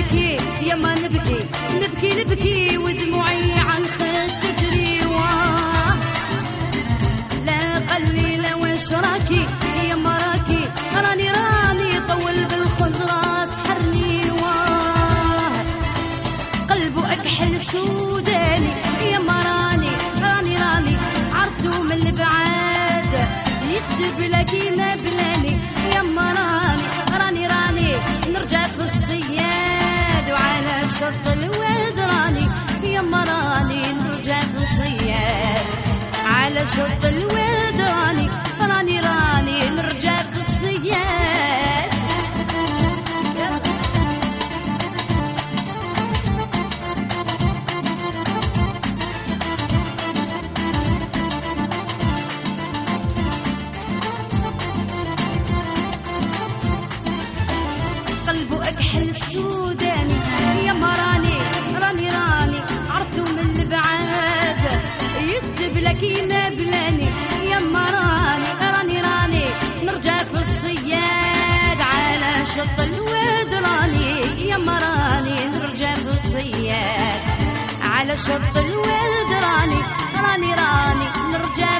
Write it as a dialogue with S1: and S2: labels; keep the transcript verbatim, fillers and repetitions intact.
S1: نبكي يا ما نبكي نبكي نبكي ودموعي عن خد تجري واه لا قليلة واش راكي يا مراكي راني راني طول بالخزرة سحرني واه قلبه أكحل سوداني يا مراني راني راني عرفتو من البعاد يكذب لكن بلاني يا مراني راني راني نرجع في الصياد وعلى شط الواد راني يا مراني نرجع في الصياد على شط الواد راني راني راني نرجع في الصياد قلبه أكحل سوداني يا مراني راني راني عرفتو من البعاد يكتب لك ما بلاني يا مراني راني راني نرجع في الصياد على شط الواد راني يا مراني نرجع في الصياد على شط الواد راني راني راني نرجع